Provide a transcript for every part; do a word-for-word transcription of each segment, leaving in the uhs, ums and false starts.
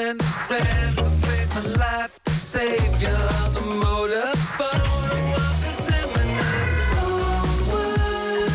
and a friend, afraid my life to save you on the motorphone. What is imminent? Somewhere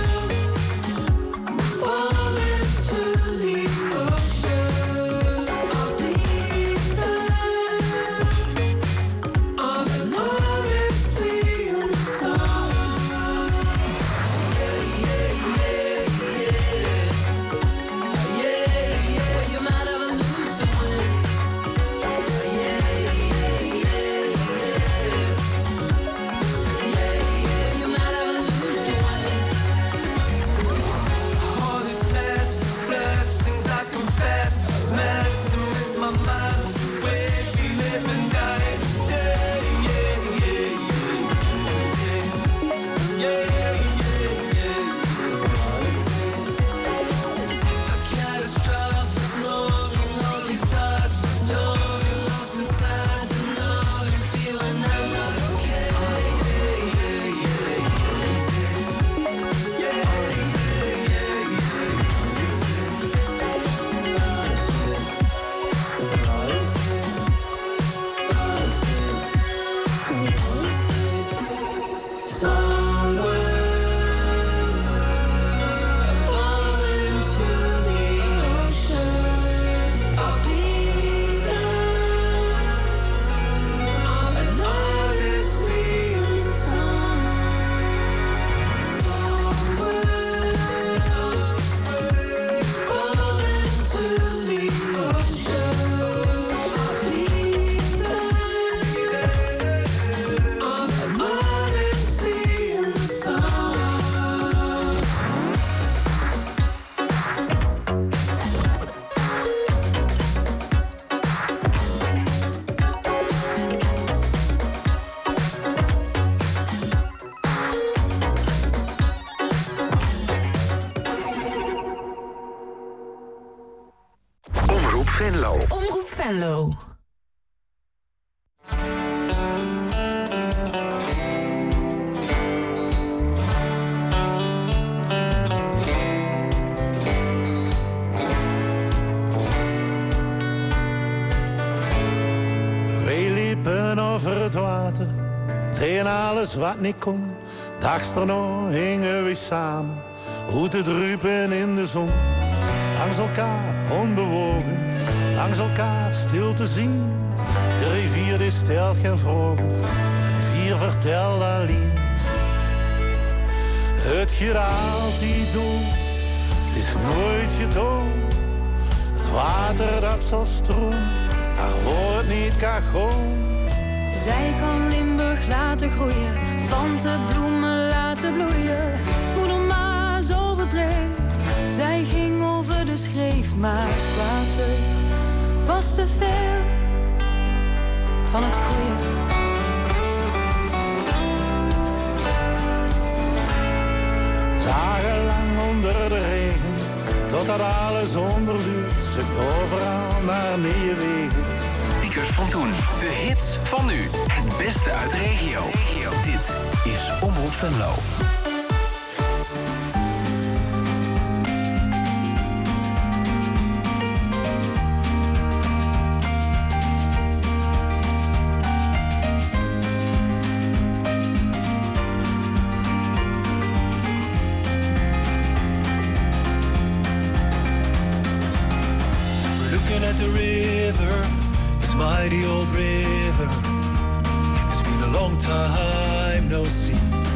fall into the ocean. I'll be there on an Odyssey song. Yeah, yeah, yeah, yeah. Yeah, yeah, you might have a lose to win. Yeah, yeah, yeah, yeah. Yeah, yeah, you might have a lose to win. All these last blessings I confess, I was messing with my mind. Way we live and die today. Yeah, yeah, yeah, yeah, yeah, yeah. A catastrophic longing, all these thoughts don't be lost inside. You know you're feeling I'm not okay. Yeah, yeah, yeah, yeah, somewhere fall into the ocean. I'll be there on an Odyssey song. Somewhere, somewhere fall into the ocean. I'll be there on an Odyssey song. Omroep Venlo. Omroep Venlo. Wij liepen over het water, tegen alles wat niet kon. Dags erna hingen we samen, hoe te drupen in de zon. Langs elkaar onbewogen, langs elkaar stil te zien. De rivier die stelt geen vragen, de rivier vertelt alleen. Het geraalt die door, het is nooit gedaan. Het water dat zal stromen, maar wordt niet kagon. Zij kan Limburg laten groeien, plantenbloemen laten bloeien. Moeder Maas overdreef, zij ging over de schreef. Maar het water was te veel van het goede. Dagenlang onder de regen, totdat alles onderduurt. Ze overal naar nieuwe wegen. Speakers van toen. De hits van nu. Het beste uit de regio. Dit is Omroep Venlo. Looking at the river, this mighty old river. It's been a long time no see.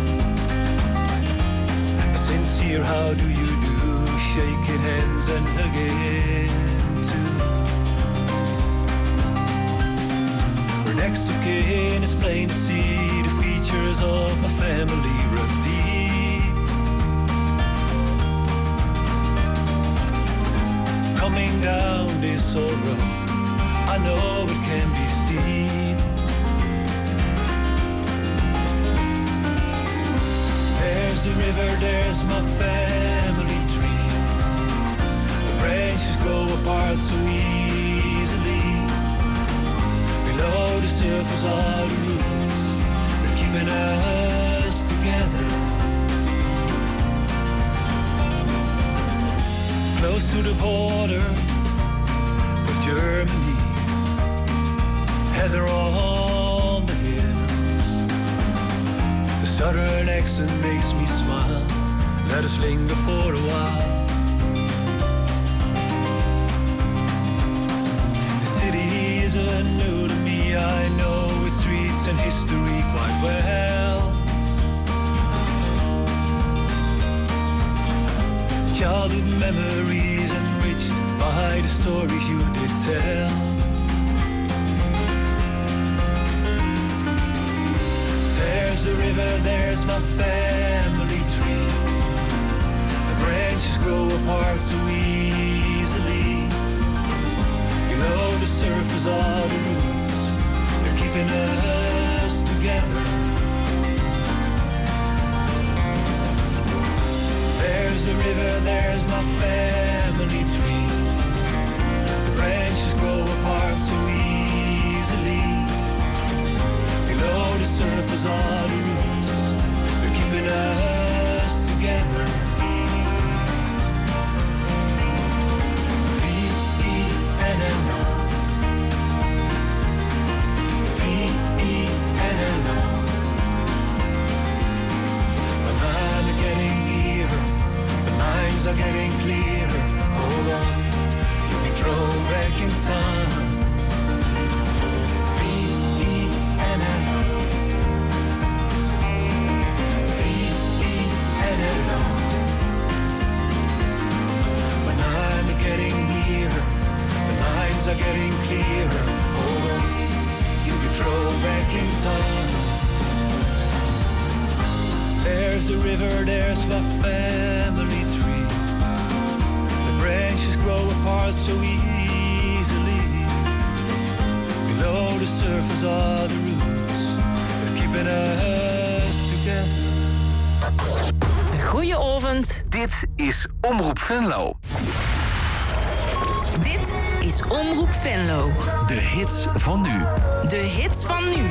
A sincere how do you do, shaking hands and hugging too. We're next of kin, it's plain to see the features of my family run deep. Coming down this old road, I know it can be steep. There's the river, there's my family tree. The branches grow apart so easily. Below the surface are the roots, they're keeping us together. Close to the border of Germany, accent makes me smile. Let us linger for a while. The city isn't new to me. I know its streets and history quite well. Childhood memories enriched by the stories you did tell. There's the river, there's my family tree. The branches grow apart so easily. Below the surface are the roots. They're keeping us together. There's the river, there's my family tree. The branches grow apart so easily. Below the surface are the roots. They're keeping us together. V E N N O. V E N N O. My mind is getting nearer. The lines are getting clearer. Hold on, you'll be thrown back in time. V E N N O. V E N N O. When I'm getting nearer, the lines are getting clearer. Hold on, you'll be thrown back in time. There's a river, there's my family tree. The branches grow apart so easily. Below the surface are the roots. They're keeping us together. Goedenavond. Dit is Omroep Venlo. Dit is Omroep Venlo. De hits van nu. De hits van nu.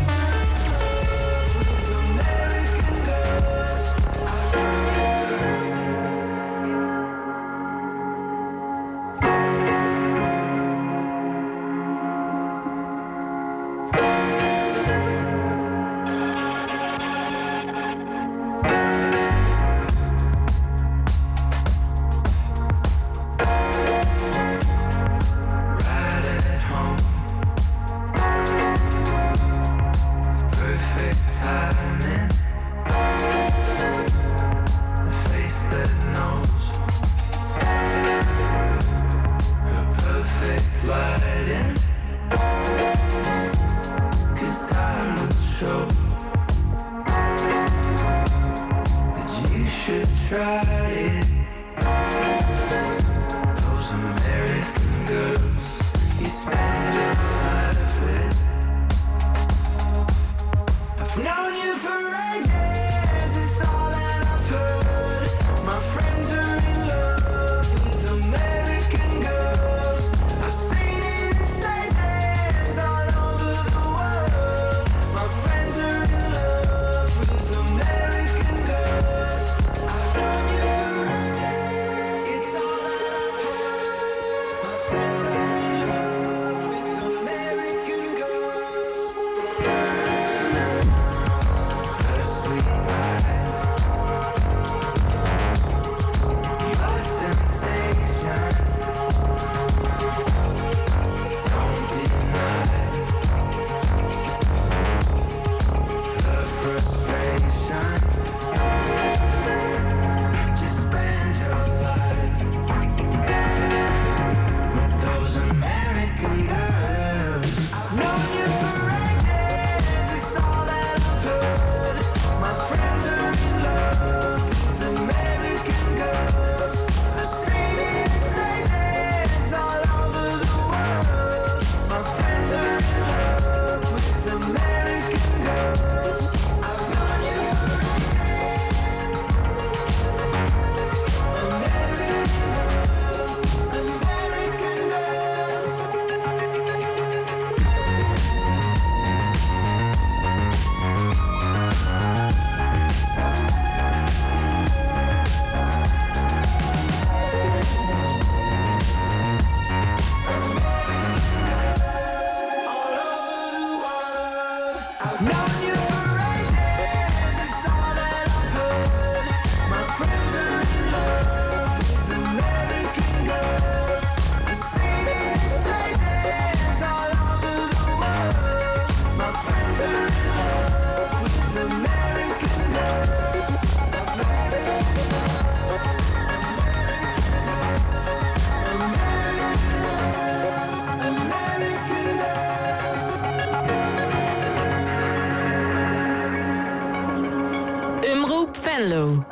Known you for ages, it's all that I've heard. Venlo.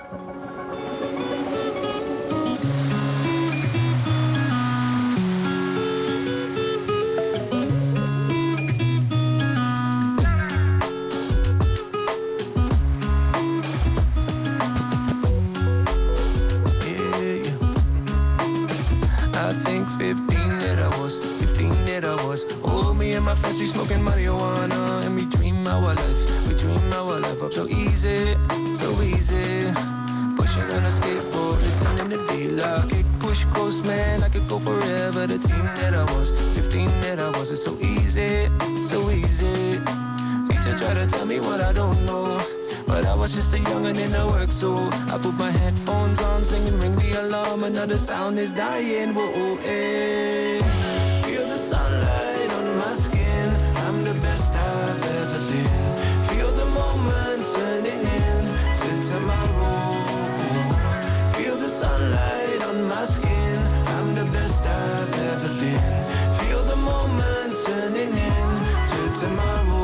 My friends, we smoking marijuana and we dream our life, we dream our life up so easy, so easy. Pushing on a skateboard, listening to D-Lock, kick, push, coast, man, I could go forever. The team that I was, fifteen that I was, it's so easy, so easy. Teacher try to tell me what I don't know, but I was just a youngin' in the work, so I put my headphones on, singing, ring the alarm, another sound is dying, whoa, eh. Feel the sunlight on my skin, I'm the best I've ever been. Feel the moment turning into tomorrow. Feel the sunlight on my skin, I'm the best I've ever been. Feel the moment turning into tomorrow.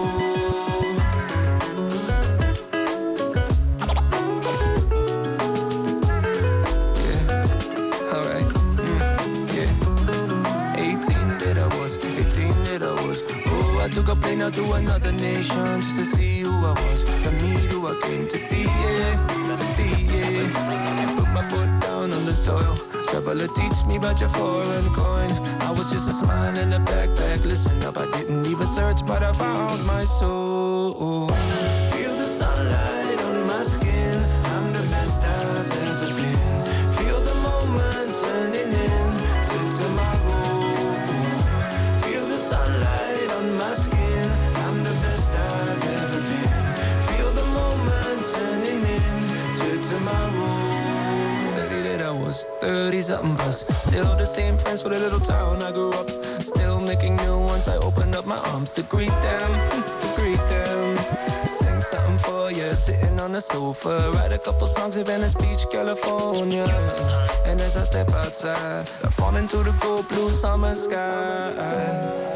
Yeah, alright, mm, yeah. eighteen that I was, eighteen that I was. Oh, I took a plane out to another nation just to see who I was, to meet who I came to be, yeah, to be, yeah. Put my foot down on the soil. Traveler teach me about your foreign coin. I was just a smile in a backpack. Listen up, I didn't even search, but I found my soul. Feel the sunlight on my skin, I'm the best I've ever been. Feel the moment turning into tomorrow. Feel the sunlight on my skin, I'm the best I've ever been. Feel the moment turning into tomorrow. thirty that I was, thirty something plus. Still the same friends for the little town I grew up. Still making new ones, I opened up my arms to greet them, to greet them. Sing something for you, sitting on the sofa. Write a couple songs in Venice Beach, California. And as I step outside, I fall into the cold blue summer sky.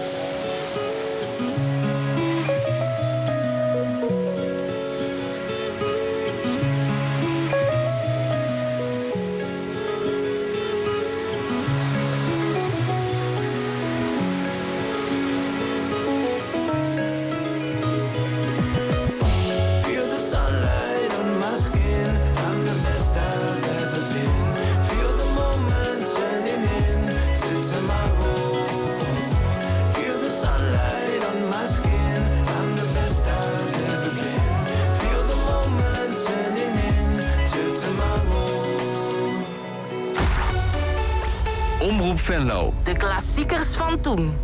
Omroep Venlo. De klassiekers van toen.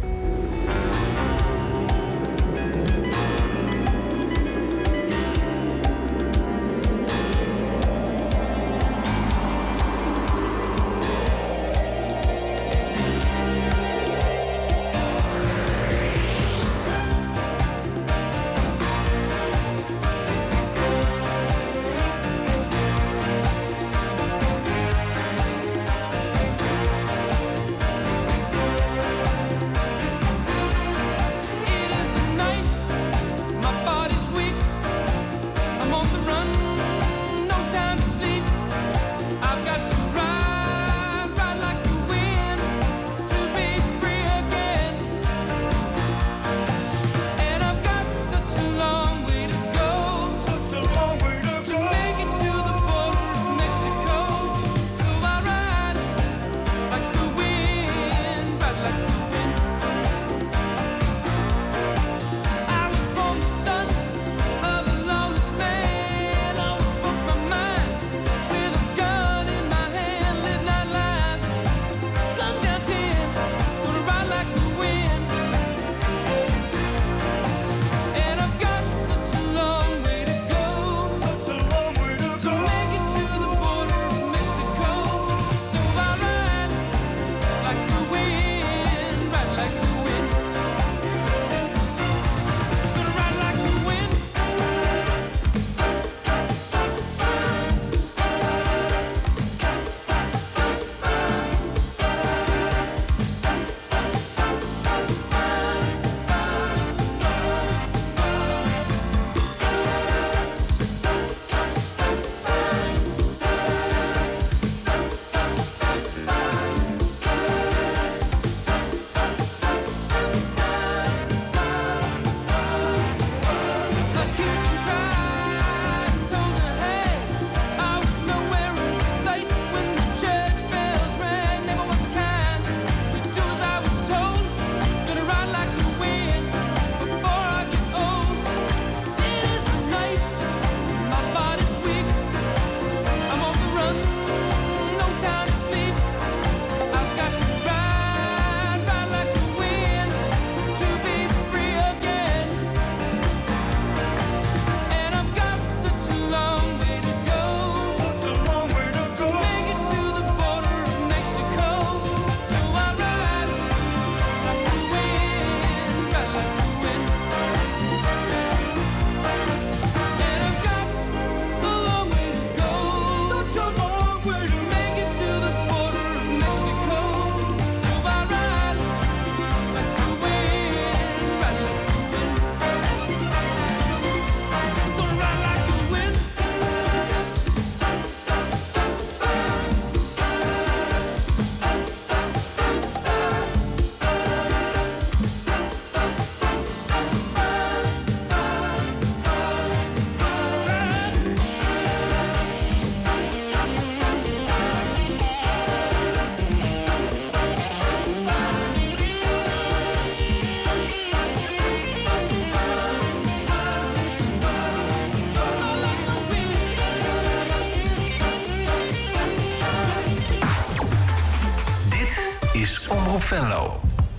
Venlo.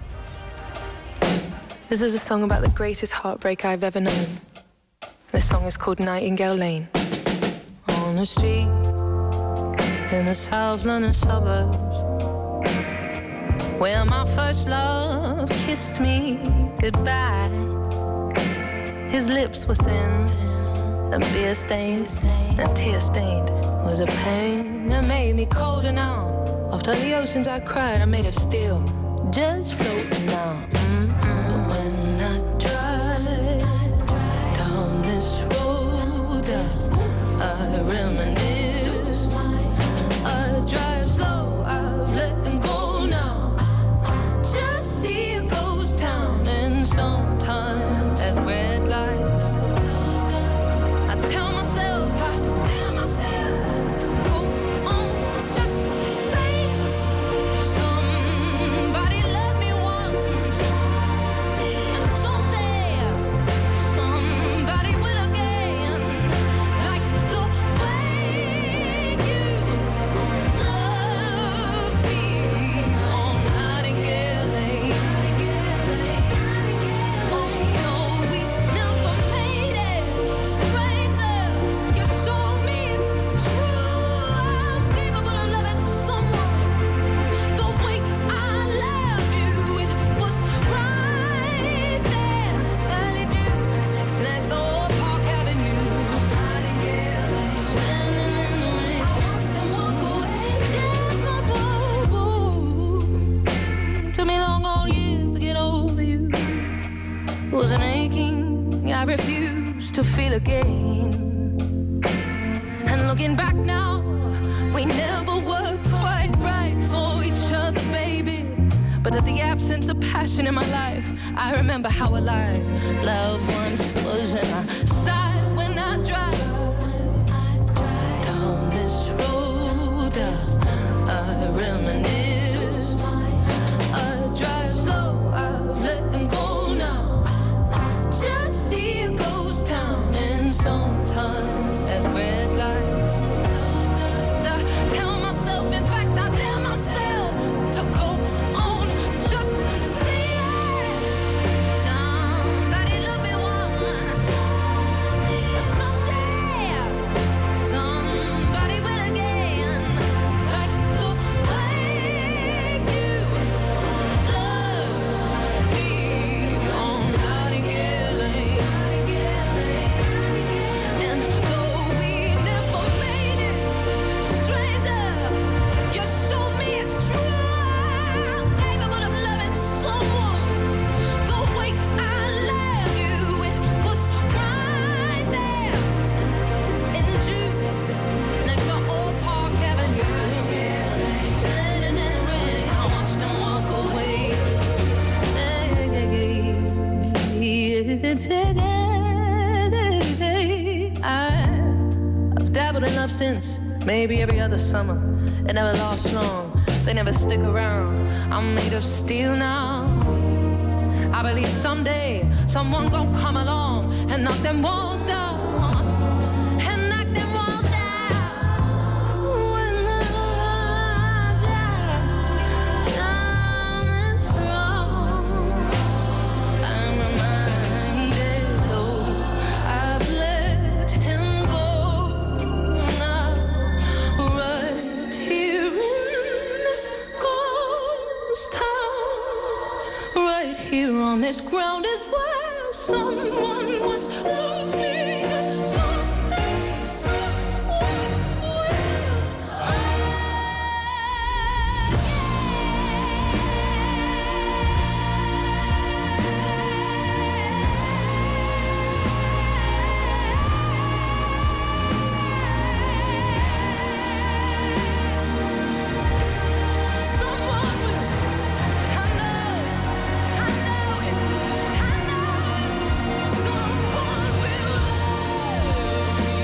This is a song about the greatest heartbreak I've ever known. This song is called Nightingale Lane. On the street in the South London suburbs, where my first love kissed me goodbye. His lips were thin and beer stained and tear stained. Was a pain that made me colder now. After the oceans I cried, I made of steel, just floating now. Mm-mm. But when I drive down this road, I reminisce. I drive slow, I've let them go now. Just see a ghost town, and sometimes at red lights, I tell myself, I tell myself to go on, just say somebody loved me once, and someday somebody will again, like the way you loved me on Nightingale Lane. Although we never made it, stranger, you showed me it's true. I'm capable of loving someone the way I loved you. It was right there, early June, next to next door, Park Avenue. On Nightingale Lane, standing in the rain, I watched him walk away. Took me long old years to get over you. It was an aching I refused to feel again. And looking back now, we never were quite right for each other, baby. But at the absence of passion in my life, I remember how alive love once was. And I sigh when I drive down this road. I reminisce. I drive slow, I've let them go now. Just see a ghost town, and sometimes at red lights, I tell myself, in fact, I tell myself to go on, just see it. Somebody loved me once, someday somebody will again, like the way you love me on Nightingale Lane. And though we never made it, stranger, you showed me it's true. I'm capable of loving someone the way I love you. It was right there in June, next to Old Park Avenue. Standing in the rain, I watched him walk away. I've dabbled in love since, maybe every other summer. It never lasts long, they never stick around. I'm made of steel now. I believe someday someone gon' come along and knock them walls down, and knock them walls down. When I drive down this road, I'm reminded, though I've let him go now, right here in this ghost town, right here on this ground is where someone once loved me, and someday someone will. Someone will. I know it. I know it. I know it. Someone will love me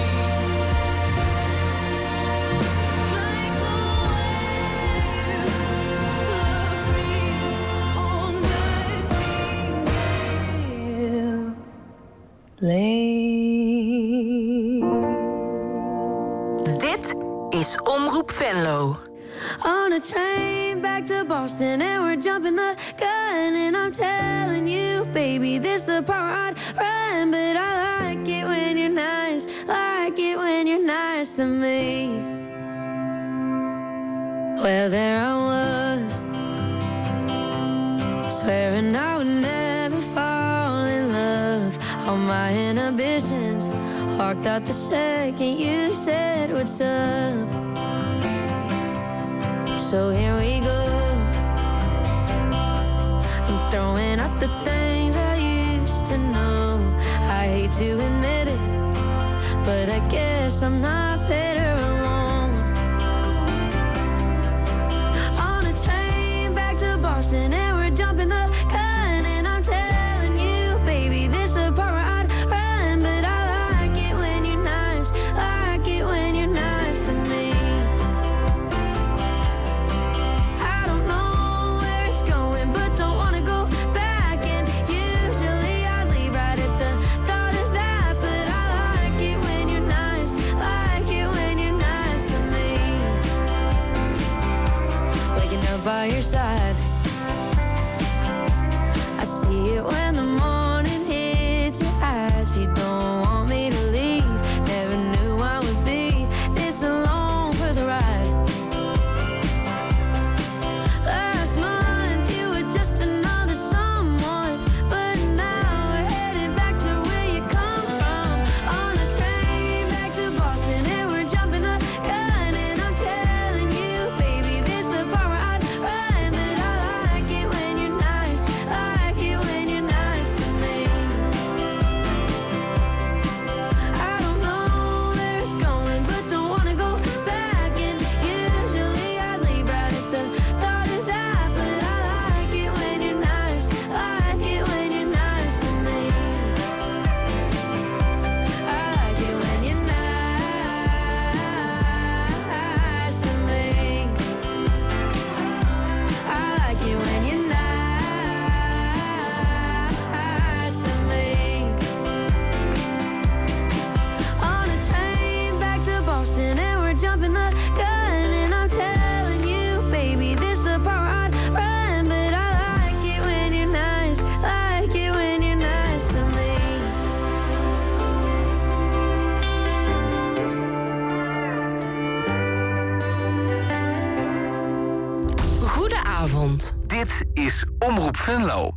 like the way you love me on Nightingale Lane. Dit is Omroep Venlo. On a train back to Boston and we're jumping the gun. And I'm telling you, baby, this the part I'd run. But I like it when you're nice, like it when you're nice to me. Well, there I was, swearing I would never fall in love. All my inhibitions walked out the second you said what's up. So here we go. I'm throwing out the things I used to know. I hate to admit it, but I guess I'm not better alone. On a train back to Boston and we're jumping the gun. And I'm telling you, baby, this the part where I'd run. But I like it when you're nice, like it when you're nice to me. I don't know where it's going, but don't wanna go back. And usually I leave right at the thought of that. But I like it when you're nice, like it when you're nice to me. Waking up by your side, I see it when the morning hits your eyes. You don't want me to leave. Never knew I would be this alone for the ride. Last month you were just another someone, but now we're headed back to where you come from. On a train back to Boston and we're jumping the gun. And I'm telling you, baby, this the part where I'd run. But I like it when you're nice, like it when you're nice to me. I don't know where it's going, but don't wanna go back. And usually I'd leave right at the thought of that. But I like it when you're nice, like it when you're nice to me. I like it when you're nice to me. I like it when you're nice to me. On a train back to Boston and we're jumping the gun. And I'm telling you, baby, this the part where I'd run. But I like it when you're nice, like it when you're nice to me. Goedenavond. Dit is Omroep Venlo.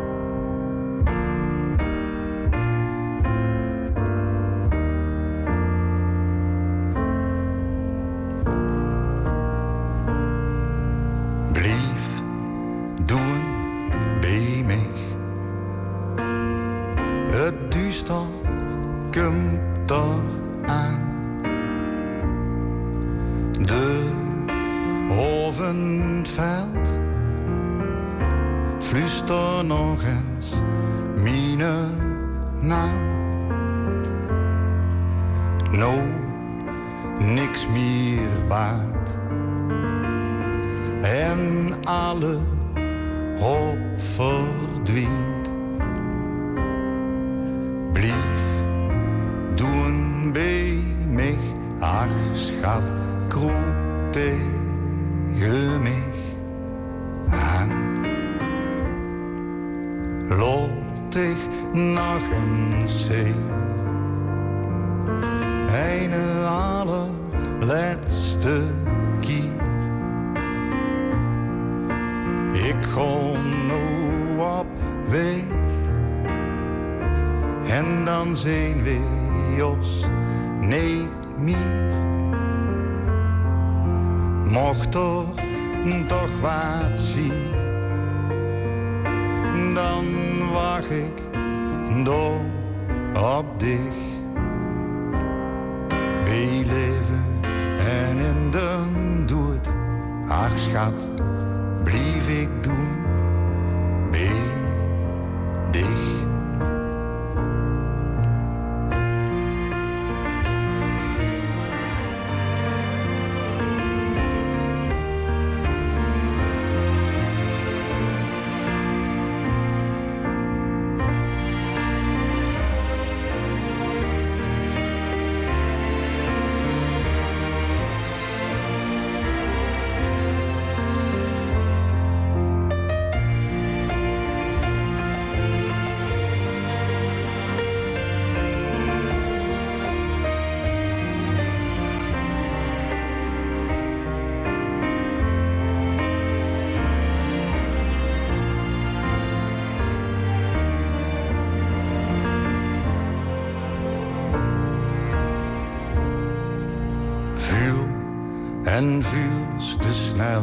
Blijf doen bij mij. Het duister komt er aan. De oven valt. Fluister nog eens mijn naam. Nou, niks meer baat. En alle hoop verdwijnt. Blijf doen bij mij, ach schat, kroep tegen mij aan. Laat ik nog eens zien, een allerlaatste keer. Ik ga nu op weg en dan zijn we ons niet meer. Mocht er toch wat zien, dan wacht ik door op dich. Bij leven en in de dood, ach schat, blijf ik doen bij dich. en vuurs te snel.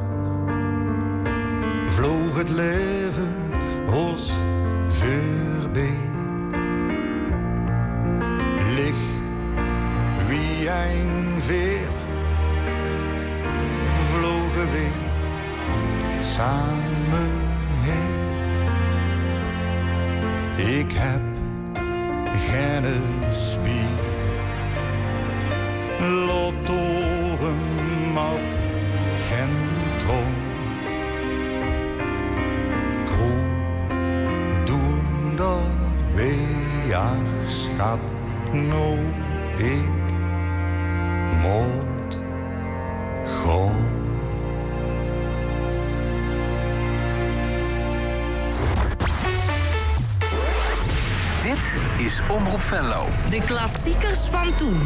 Vloog het leven ons voorbij. Lig wie een veer, vlogen wij samen heen. Ik heb geen spiek, lotoren ook geen troon. Kroep doen daarbij, ach schat, nou ik moet gaan. Dit is Omroep Venlo. De klassiekers van toen.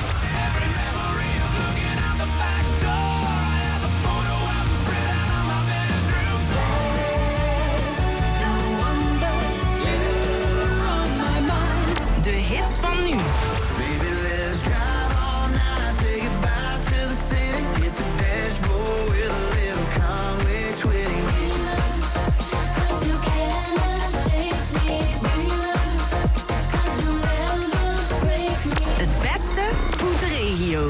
De hits van nu. Het beste uit de regio.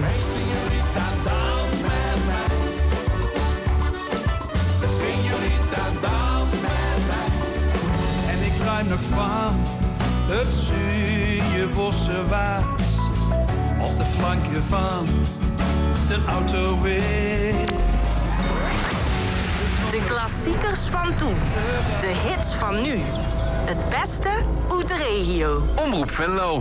En ik druim nog van het zuurje bossenwaas op de flanken van de autoweg. De klassiekers van toen. De hits van nu. Het beste uit de regio. Omroep Venlo.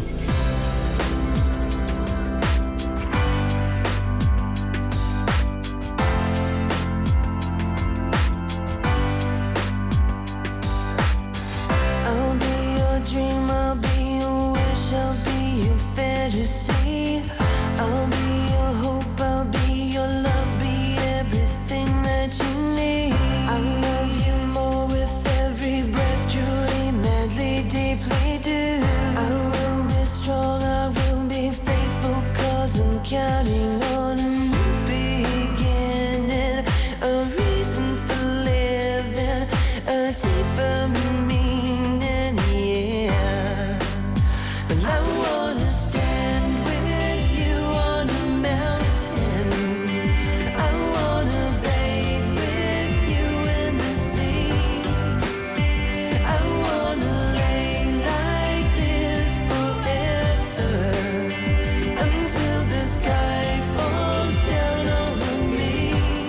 I'll be your dream, I'll be your wish, I'll be your fantasy. I'll be your hope, I'll be your love, be everything that you need. I love you more with every breath, truly, madly, deeply do. I will be strong, I will be faithful, cause I'm counting on a new beginning, a reason for living, a deeper meaning, yeah. But I wanna stand with you on a mountain. I wanna bathe with you in the sea. I wanna lay like this forever, until the sky falls down over me.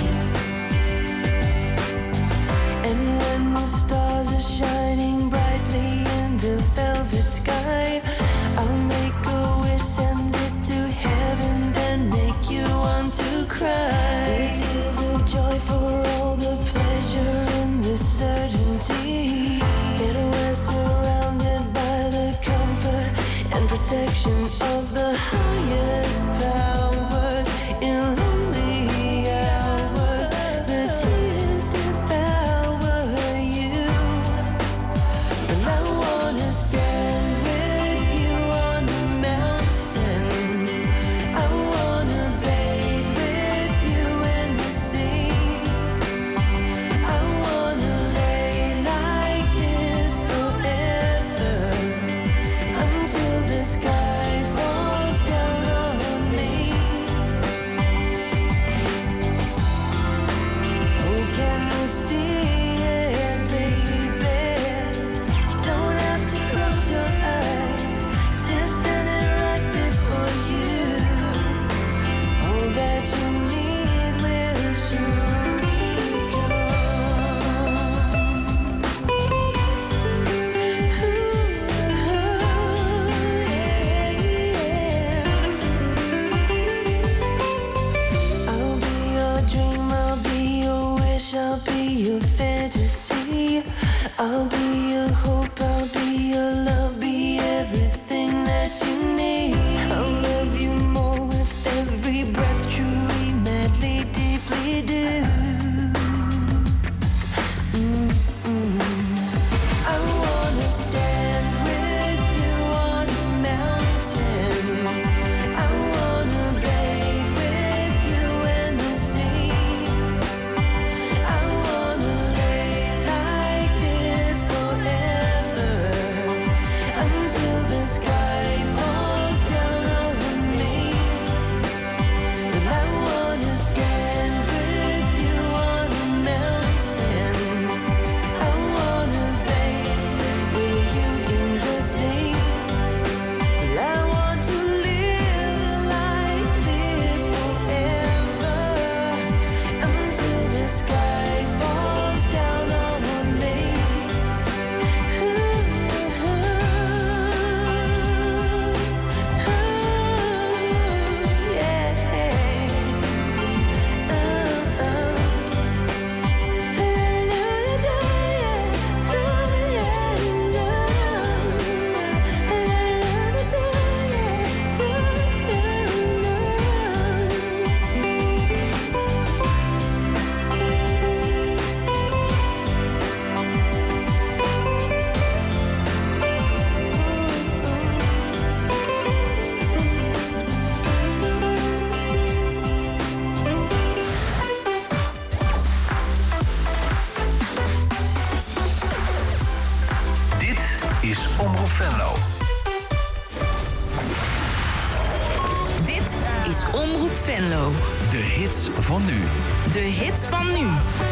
And when the stars are shining brightly in the velvet sky, I'll make a wish, send it to heaven, then make you want to cry. The tears of joy for all the pleasure and the certainty that we're surrounded by the comfort and protection of the highest powers. In lonely hours, the tears devour you. And I wanna stand with you on the mountain. I wanna bathe with you in the sea. I wanna lay like this forever, until the sky falls is Omroep Venlo. Dit is Omroep Venlo. De hits van nu. De hits van nu.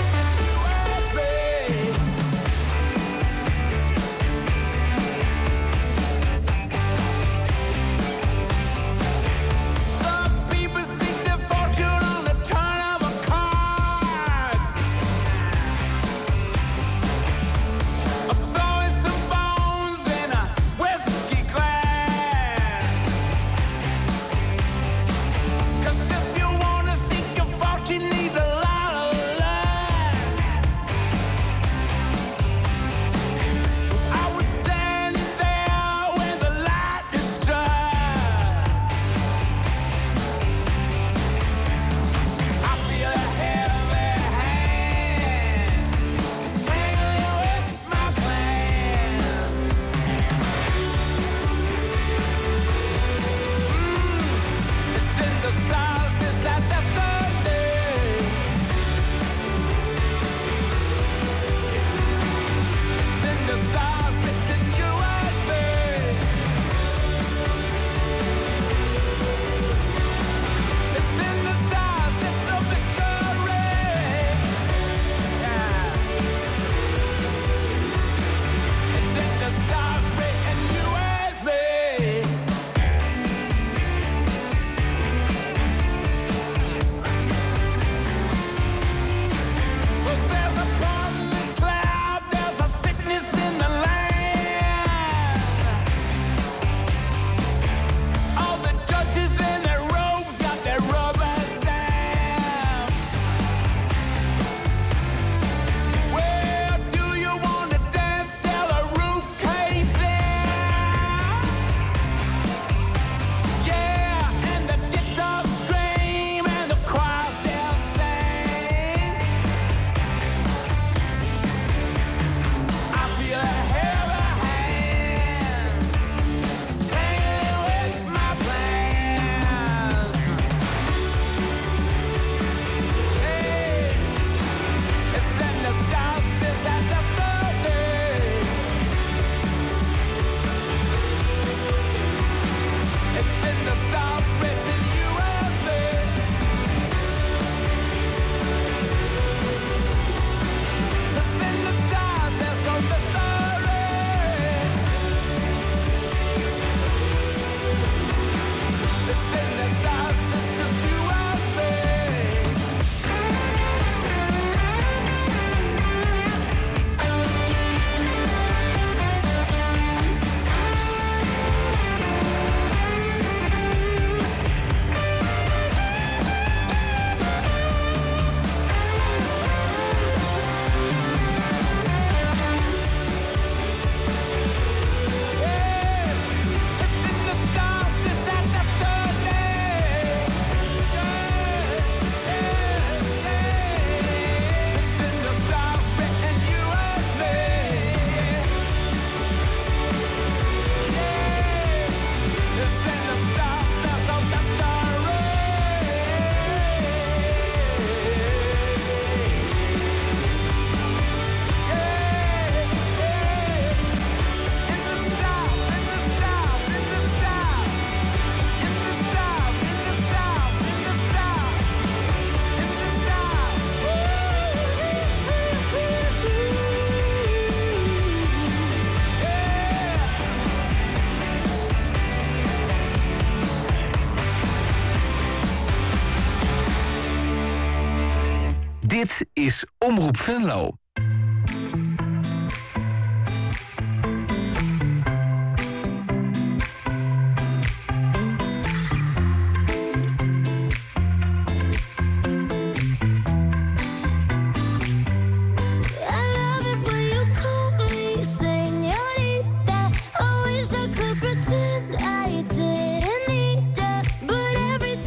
Dit is Omroep Venlo.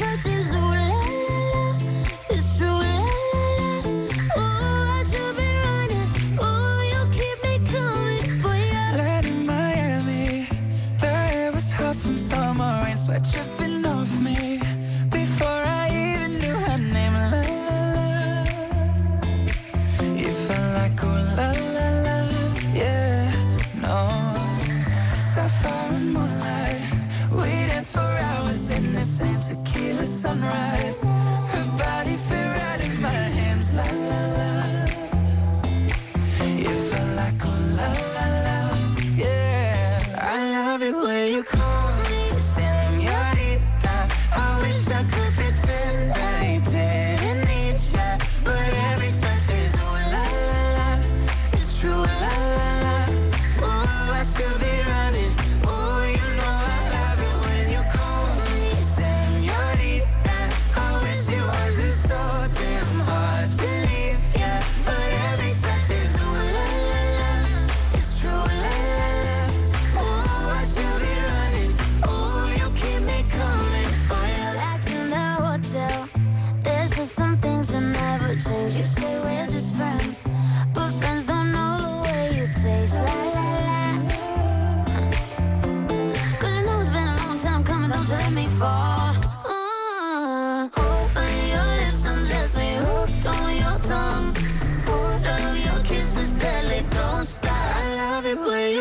It's true, la la la. Oh, I should be running.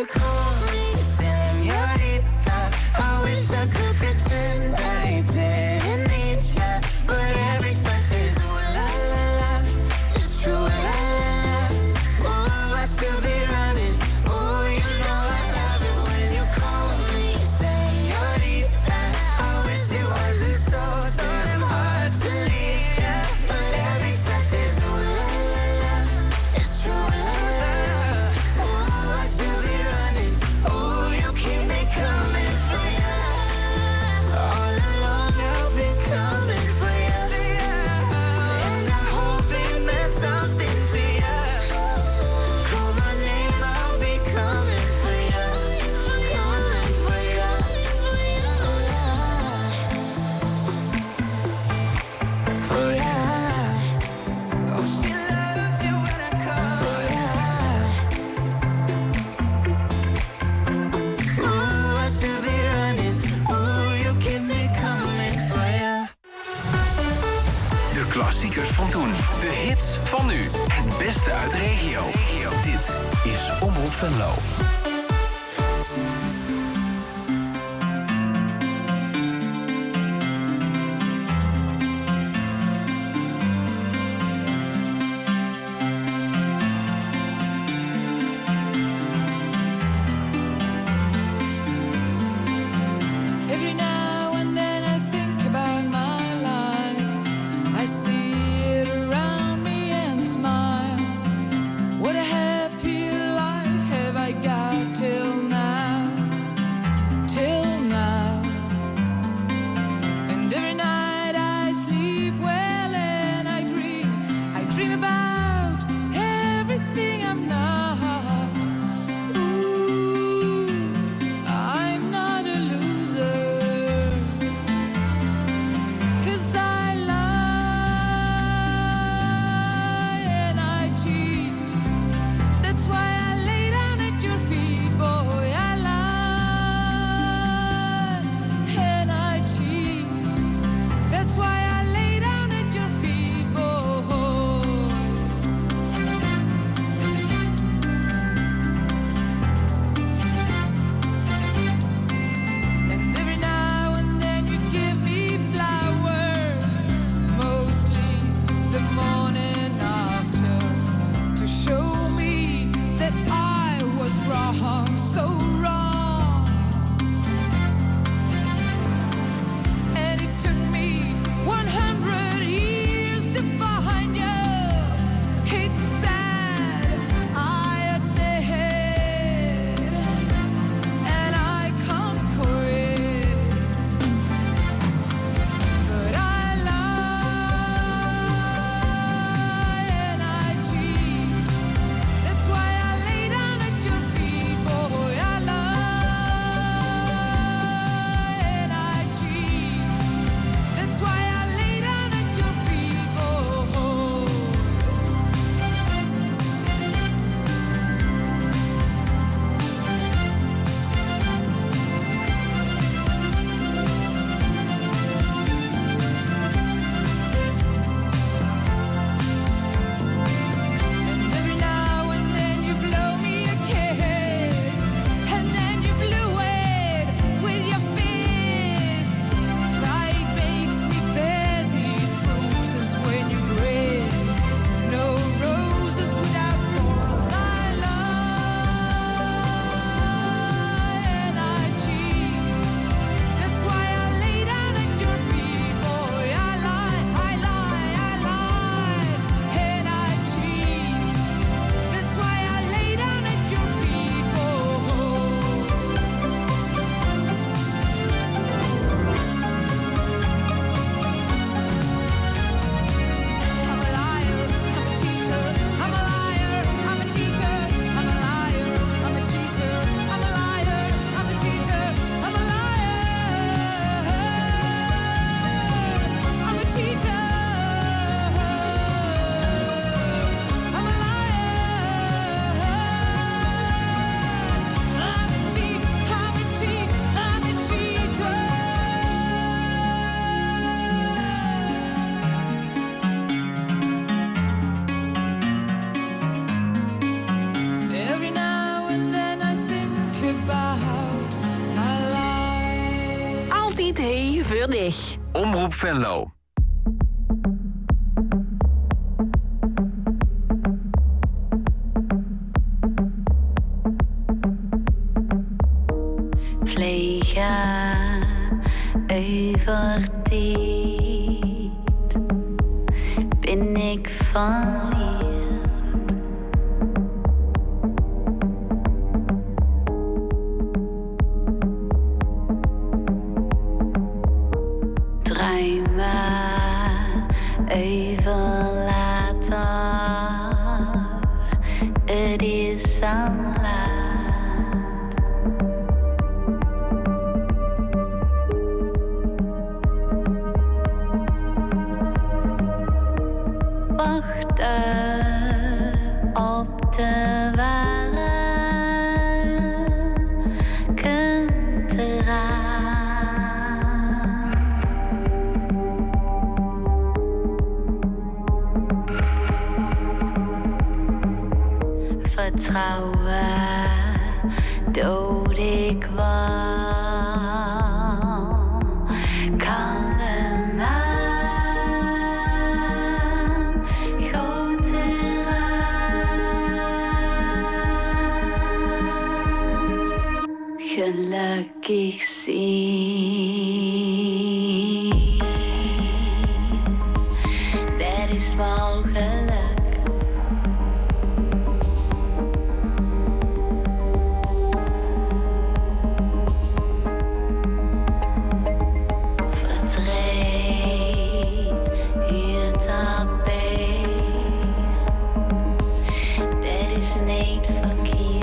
you call me señorita. I wish I could pretend I didn't need ya, but every touch is ooh la la la. It's true, la la la. Ooh, I should be running. Ooh, you know I love it when you call me señorita. I wish it wasn't so, so damn hard to leave ya, but every touch is ooh la la la. It's true, la la la. Ooh, I should be running. Ooh, you keep me coming for ya. All along I've been coming for ya, and I hope it meant something to ya. Call my name, I'll be coming for ya, coming for ya. For ya. Oh, she loves you when I call for ya. Ooh, I should be running. Ooh, you keep me coming for ya. De klassiekers van toen. De hits van nu. Het beste uit de regio. Dit is Omroep Venlo. Every now and then I think about my life. I see it around me and smile. What a happy life have I got till now, till now. And every night I sleep well and I dream, I dream about everything I'm not. Ooh, I'm not a loser, 'cause I lie and I cheat. That's why I lay down at your feet, boy. about my life. Altijd hey voor dich. Omroep Venlo. Vliegen over tijd ben ik van hier. Druimen over later, het is al laat. Op de ware kunteraan. Vertrouwen dood ik wel, kalm aan, grote gelukkig zien, dat is wel geluk. Verdriet, huurt daarbij, dat is niet verkeerd.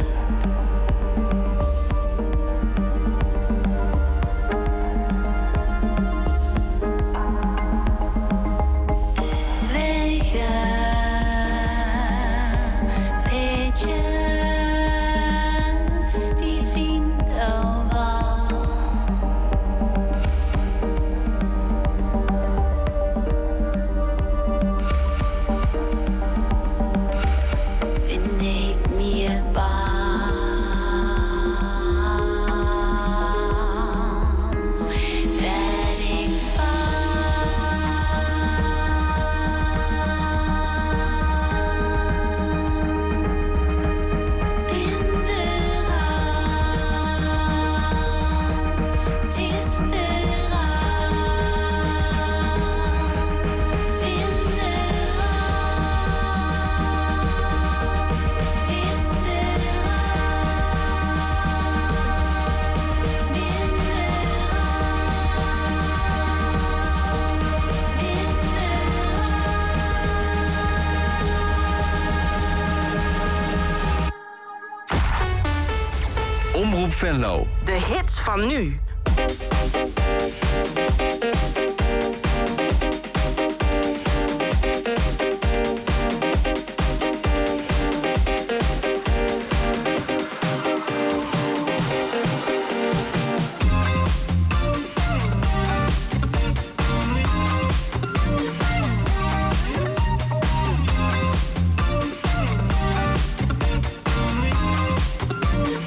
Omroep Venlo. De hits van nu.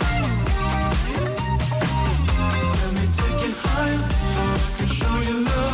Let me take you higher so I can show you love.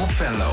Omroep Venlo.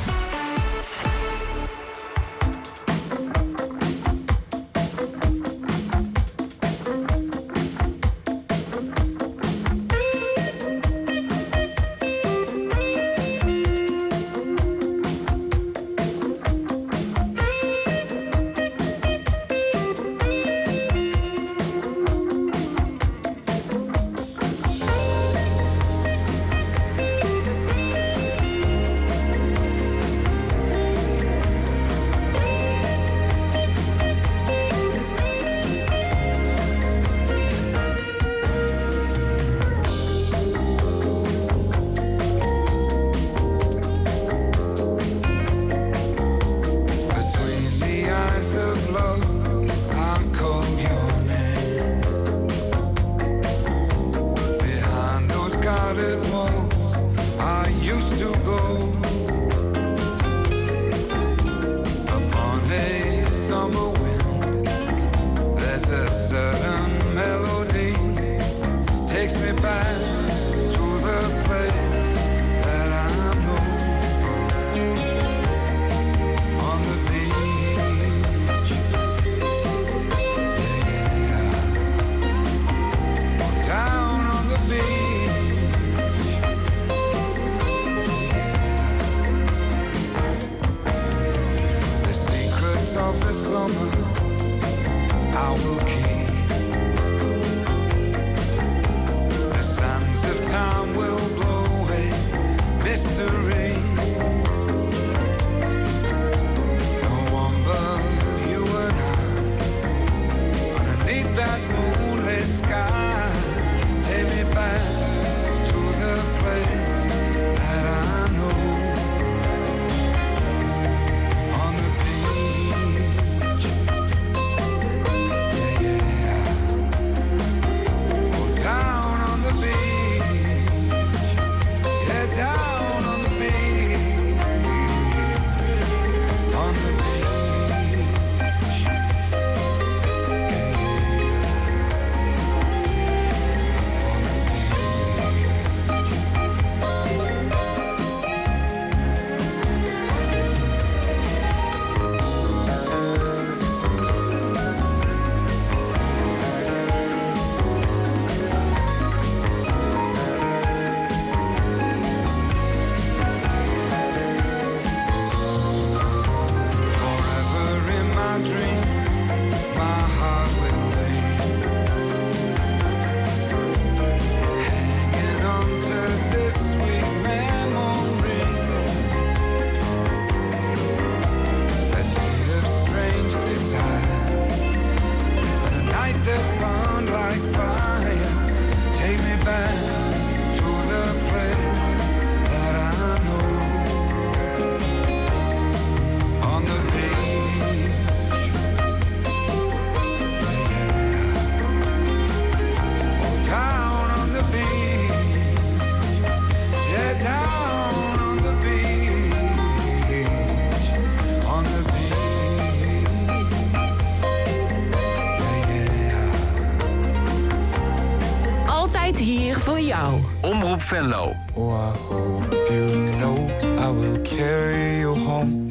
Omroep Venlo. Oh, I hope you know I will carry you home.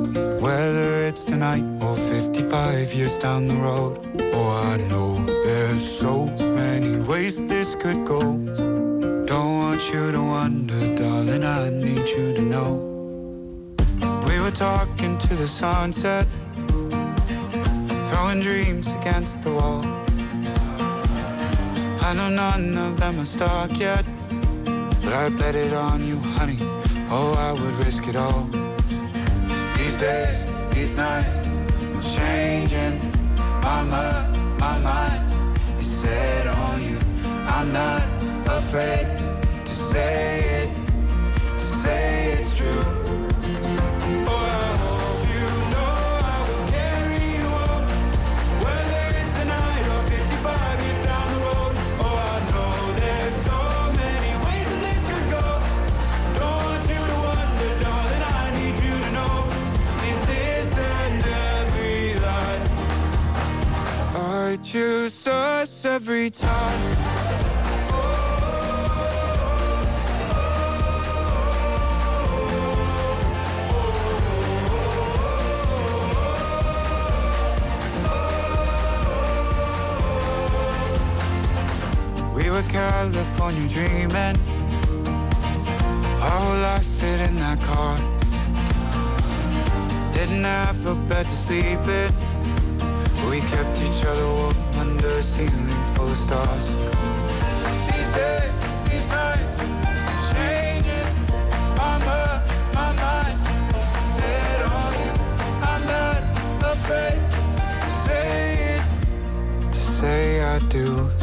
Whether it's tonight or fifty-five years down the road. Oh, I know there's so many ways this could go. Don't want you to wonder, darling, I need you to know. We were talking to the sunset, throwing dreams against the wall. I know none of them are stuck yet, but I bet it on you, honey. Oh, I would risk it all. These days, these nights, I'm changing my mind, my mind is set on you. I'm not afraid to say it, to say it's true. I choose us every time. California dreaming. Our whole life fit in that car. Didn't have a bed to sleep in. We kept each other warm under a ceiling full of stars. These days, these nights, changing. I'm up, my mind set on you. I'm not afraid to say it, to say I do.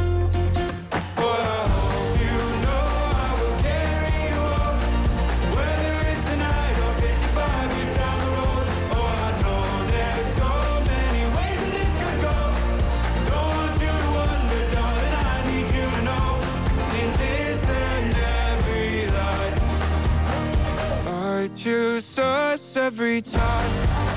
Choose us every time.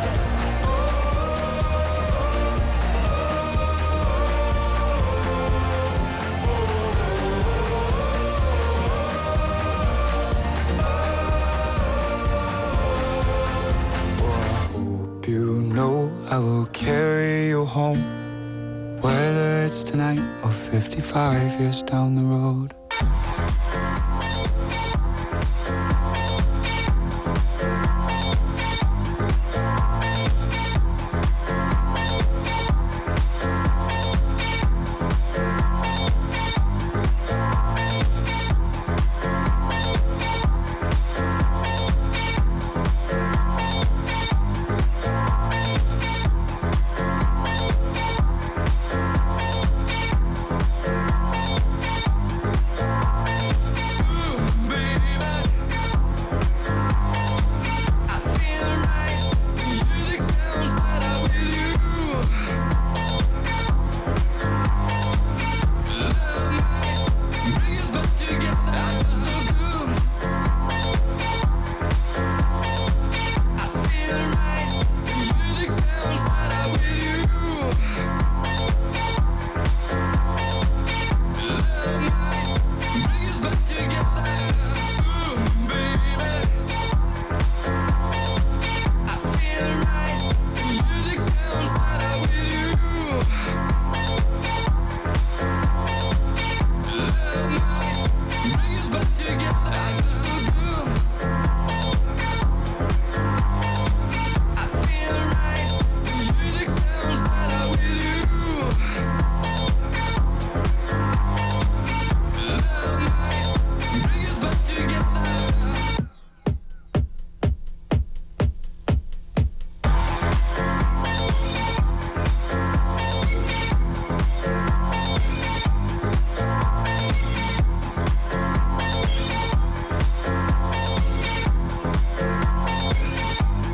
You know I will carry you home, whether it's tonight or fifty-five years down the road.